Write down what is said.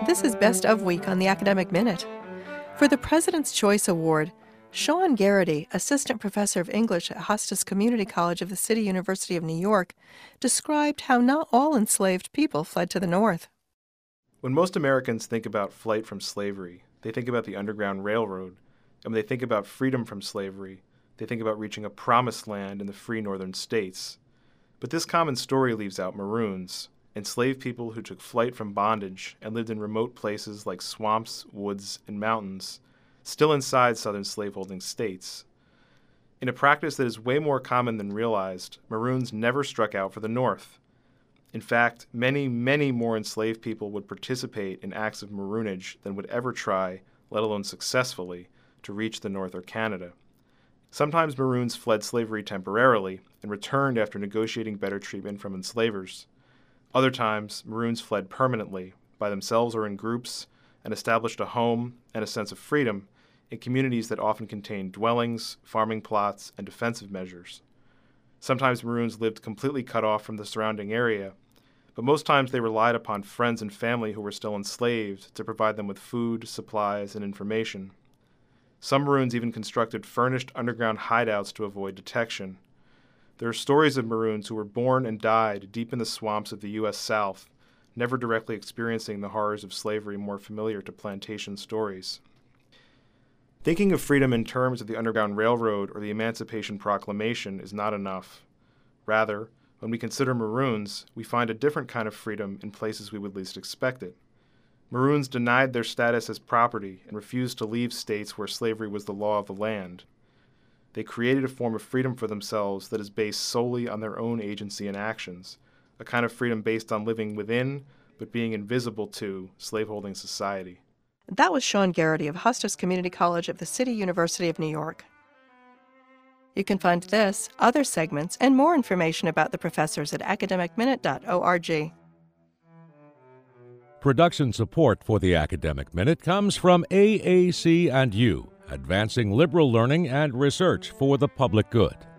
This is Best of Week on the Academic Minute. For the President's Choice Award, Sean Garrity, assistant professor of English at Hostos Community College of the City University of New York, described how not all enslaved people fled to the North. When most Americans think about flight from slavery, they think about the Underground Railroad, and when they think about freedom from slavery, they think about reaching a promised land in the free northern states. But this common story leaves out Maroons, enslaved people who took flight from bondage and lived in remote places like swamps, woods, and mountains, still inside southern slaveholding states. In a practice that is way more common than realized, Maroons never struck out for the North. In fact, many, many more enslaved people would participate in acts of Maroonage than would ever try, let alone successfully, to reach the North or Canada. Sometimes Maroons fled slavery temporarily and returned after negotiating better treatment from enslavers. Other times, Maroons fled permanently, by themselves or in groups, and established a home and a sense of freedom in communities that often contained dwellings, farming plots, and defensive measures. Sometimes Maroons lived completely cut off from the surrounding area, but most times they relied upon friends and family who were still enslaved to provide them with food, supplies, and information. Some Maroons even constructed furnished underground hideouts to avoid detection. There are stories of Maroons who were born and died deep in the swamps of the U.S. South, never directly experiencing the horrors of slavery more familiar to plantation stories. Thinking of freedom in terms of the Underground Railroad or the Emancipation Proclamation is not enough. Rather, when we consider Maroons, we find a different kind of freedom in places we would least expect it. Maroons denied their status as property and refused to leave states where slavery was the law of the land. They created a form of freedom for themselves that is based solely on their own agency and actions, a kind of freedom based on living within, but being invisible to, slaveholding society. That was Sean Garrity of Hostos Community College of the City University of New York. You can find this, other segments, and more information about the professors at academicminute.org. Production support for the Academic Minute comes from AAC&U, advancing liberal learning and research for the public good.